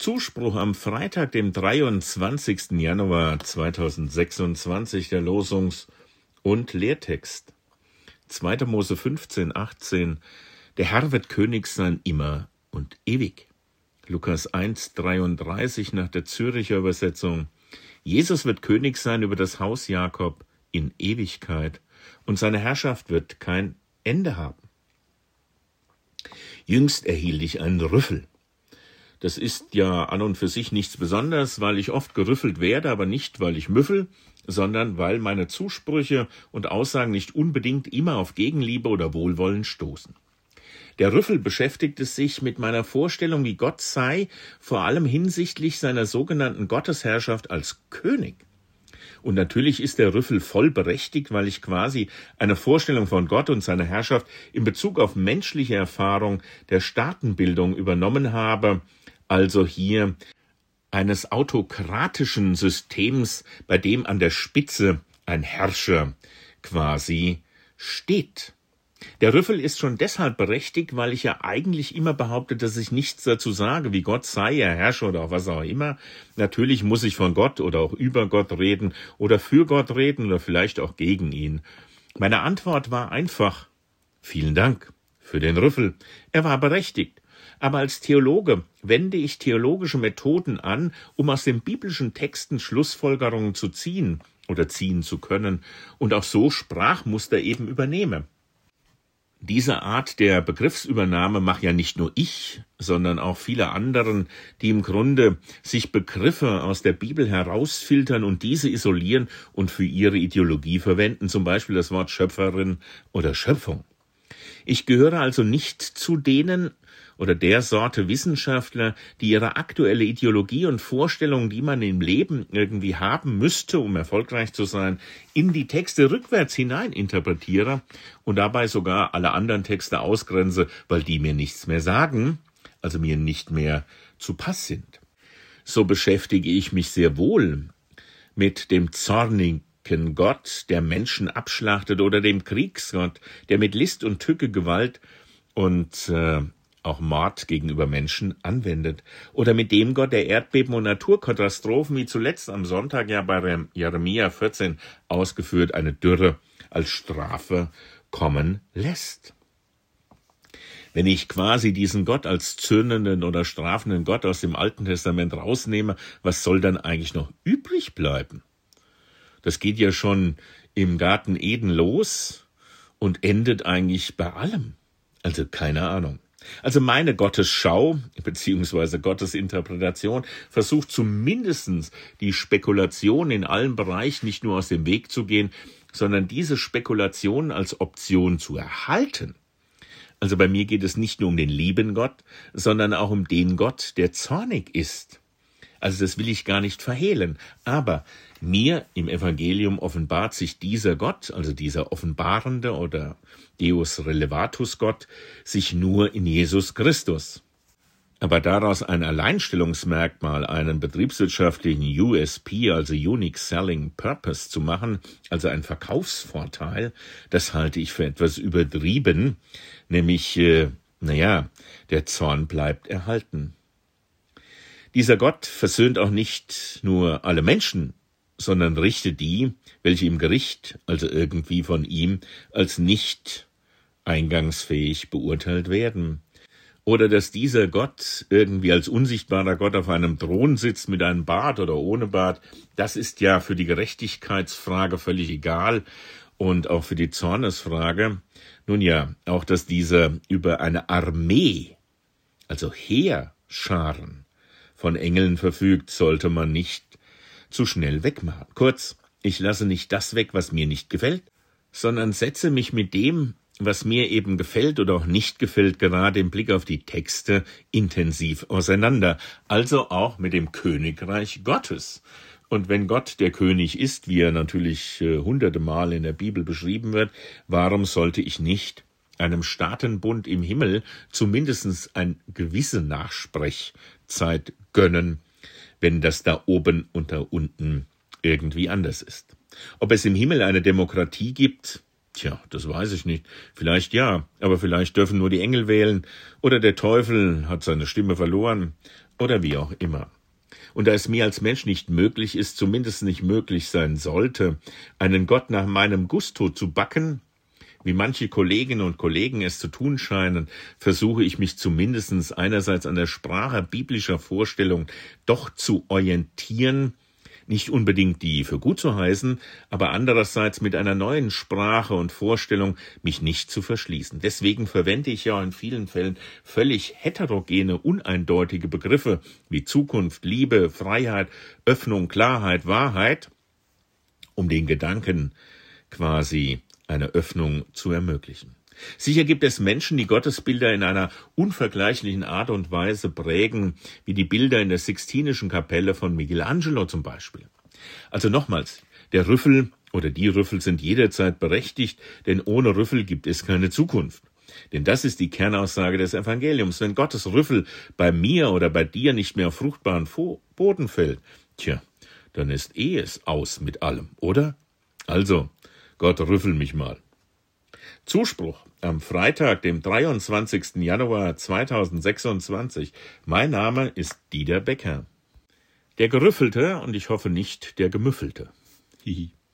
Zuspruch am Freitag, dem 23. Januar 2026, der Losungs- und Lehrtext. 2. Mose 15, 18. Der Herr wird König sein immer und ewig. Lukas 1, 33 nach der Zürcher Übersetzung. Jesus wird König sein über das Haus Jakob in Ewigkeit und seine Herrschaft wird kein Ende haben. Jüngst erhielt ich einen Rüffel. Das ist ja an und für sich nichts Besonderes, weil ich oft gerüffelt werde, aber nicht, weil ich müffel, sondern weil meine Zusprüche und Aussagen nicht unbedingt immer auf Gegenliebe oder Wohlwollen stoßen. Der Rüffel beschäftigte sich mit meiner Vorstellung, wie Gott sei, vor allem hinsichtlich seiner sogenannten Gottesherrschaft als König. Und natürlich ist der Rüffel voll berechtigt, weil ich quasi eine Vorstellung von Gott und seiner Herrschaft in Bezug auf menschliche Erfahrung der Staatenbildung übernommen habe, also hier eines autokratischen Systems, bei dem an der Spitze ein Herrscher quasi steht. Der Rüffel ist schon deshalb berechtigt, weil ich ja eigentlich immer behaupte, dass ich nichts dazu sage, wie Gott sei, er herrsche oder auch was auch immer. Natürlich muss ich von Gott oder auch über Gott reden oder für Gott reden oder vielleicht auch gegen ihn. Meine Antwort war einfach: Vielen Dank für den Rüffel. Er war berechtigt. Aber als Theologe wende ich theologische Methoden an, um aus den biblischen Texten Schlussfolgerungen zu ziehen oder ziehen zu können und auch so Sprachmuster eben übernehme. Diese Art der Begriffsübernahme mache ja nicht nur ich, sondern auch viele anderen, die im Grunde sich Begriffe aus der Bibel herausfiltern und diese isolieren und für ihre Ideologie verwenden, zum Beispiel das Wort Schöpferin oder Schöpfung. Ich gehöre also nicht zu denen oder der Sorte Wissenschaftler, die ihre aktuelle Ideologie und Vorstellungen, die man im Leben irgendwie haben müsste, um erfolgreich zu sein, in die Texte rückwärts hinein interpretiere und dabei sogar alle anderen Texte ausgrenze, weil die mir nichts mehr sagen, also mir nicht mehr zu Pass sind. So beschäftige ich mich sehr wohl mit dem zornigen Gott, der Menschen abschlachtet, oder dem Kriegsgott, der mit List und Tücke Gewalt und auch Mord gegenüber Menschen anwendet. Oder mit dem Gott, der Erdbeben und Naturkatastrophen, wie zuletzt am Sonntag ja bei Jeremia 14 ausgeführt, eine Dürre als Strafe kommen lässt. Wenn ich quasi diesen Gott als zürnenden oder strafenden Gott aus dem Alten Testament rausnehme, was soll dann eigentlich noch übrig bleiben? Das geht ja schon im Garten Eden los und endet eigentlich bei allem. Also keine Ahnung. Also meine Gottesschau bzw. Gottesinterpretation versucht zumindest die Spekulation in allen Bereichen nicht nur aus dem Weg zu gehen, sondern diese Spekulation als Option zu erhalten. Also bei mir geht es nicht nur um den lieben Gott, sondern auch um den Gott, der zornig ist. Also das will ich gar nicht verhehlen, aber mir im Evangelium offenbart sich dieser Gott, also dieser offenbarende oder Deus Relevatus Gott, sich nur in Jesus Christus. Aber daraus ein Alleinstellungsmerkmal, einen betriebswirtschaftlichen USP, also Unique Selling Purpose zu machen, also ein Verkaufsvorteil, das halte ich für etwas übertrieben, nämlich, der Zorn bleibt erhalten. Dieser Gott versöhnt auch nicht nur alle Menschen, sondern richtet die, welche im Gericht, also irgendwie von ihm, als nicht eingangsfähig beurteilt werden. Oder dass dieser Gott irgendwie als unsichtbarer Gott auf einem Thron sitzt mit einem Bart oder ohne Bart, das ist ja für die Gerechtigkeitsfrage völlig egal und auch für die Zornesfrage. Nun ja, auch dass dieser über eine Armee, also Heerscharen von Engeln verfügt, sollte man nicht zu schnell wegmachen. Kurz, ich lasse nicht das weg, was mir nicht gefällt, sondern setze mich mit dem, was mir eben gefällt oder auch nicht gefällt, gerade im Blick auf die Texte intensiv auseinander. Also auch mit dem Königreich Gottes. Und wenn Gott der König ist, wie er natürlich hunderte Mal in der Bibel beschrieben wird, warum sollte ich nicht einem Staatenbund im Himmel zumindest eine gewisse Nachsprechzeit gönnen, wenn das da oben und da unten irgendwie anders ist? Ob es im Himmel eine Demokratie gibt, das weiß ich nicht. Vielleicht ja, aber vielleicht dürfen nur die Engel wählen oder der Teufel hat seine Stimme verloren. oder wie auch immer. Und da es mir als Mensch nicht möglich ist, zumindest nicht möglich sein sollte, einen Gott nach meinem Gusto zu backen, wie manche Kolleginnen und Kollegen es zu tun scheinen, versuche ich mich zumindest einerseits an der Sprache biblischer Vorstellung doch zu orientieren, nicht unbedingt die für gut zu heißen, aber andererseits mit einer neuen Sprache und Vorstellung mich nicht zu verschließen. Deswegen verwende ich ja in vielen Fällen völlig heterogene, uneindeutige Begriffe wie Zukunft, Liebe, Freiheit, Öffnung, Klarheit, Wahrheit, um den Gedanken quasi eine Öffnung zu ermöglichen. Sicher gibt es Menschen, die Gottesbilder in einer unvergleichlichen Art und Weise prägen, wie die Bilder in der Sixtinischen Kapelle von Michelangelo zum Beispiel. Also nochmals, der Rüffel oder die Rüffel sind jederzeit berechtigt, denn ohne Rüffel gibt es keine Zukunft. Denn das ist die Kernaussage des Evangeliums. Wenn Gottes Rüffel bei mir oder bei dir nicht mehr auf fruchtbaren Boden fällt, dann ist es aus mit allem, oder? Also, Gott rüffel mich mal. Zuspruch am Freitag, dem 23. Januar 2026. Mein Name ist Dieter Becker. Der Gerüffelte und ich hoffe nicht der Gemüffelte. Hihi.